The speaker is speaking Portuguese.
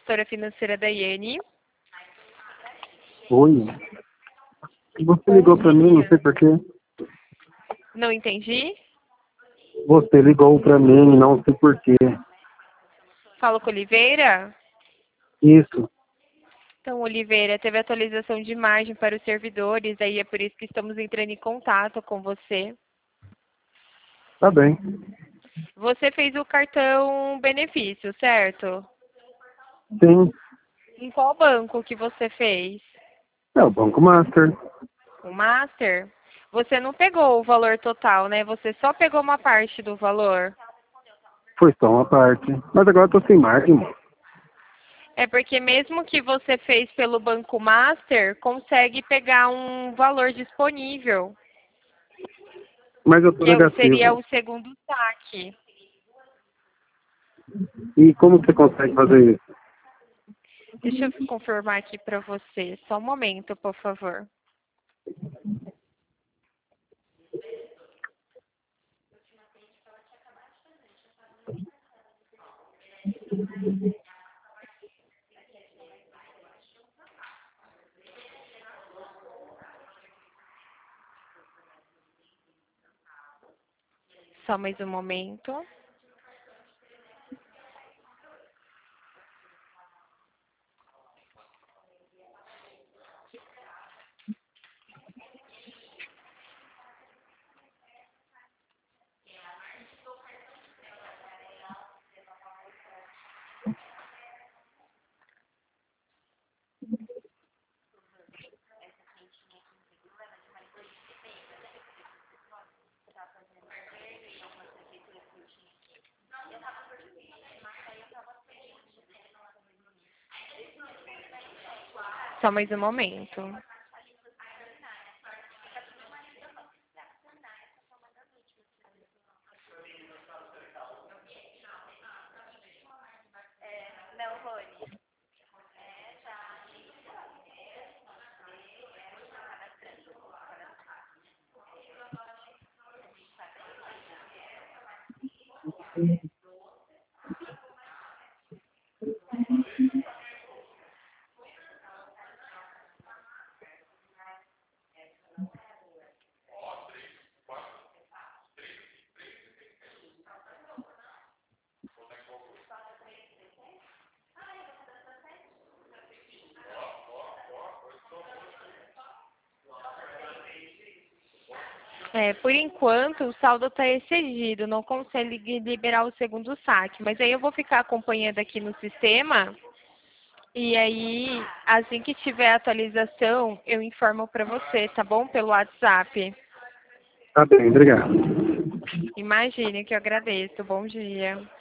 gestora financeira da Iane. Oi. Você ligou para mim, não sei porquê. Não entendi. Você ligou para mim, não sei porquê. Falo com Oliveira? Isso. Então, Oliveira, teve atualização de imagem para os servidores, aí é por isso que estamos entrando em contato com você. Tá bem. Você fez o cartão benefício, certo? Sim. Em qual banco que você fez? É o Banco Master. O Master? Você não pegou o valor total, né? Você só pegou uma parte do valor. Foi só uma parte. Mas agora eu tô sem margem. É porque mesmo que você fez pelo Banco Master, consegue pegar um valor disponível, Mas eu tô que seria negativo. o segundo saque. E como você consegue fazer isso? Deixa eu confirmar aqui para você. Só um momento, por favor. Só mais um momento. Só mais um momento. Por enquanto, o saldo está excedido, não consegue liberar o segundo saque. Mas aí eu vou ficar acompanhando aqui no sistema. E aí, assim que tiver atualização, eu informo para você, tá bom? Pelo WhatsApp. Tá bem, obrigado. Imagine que eu agradeço. Bom dia.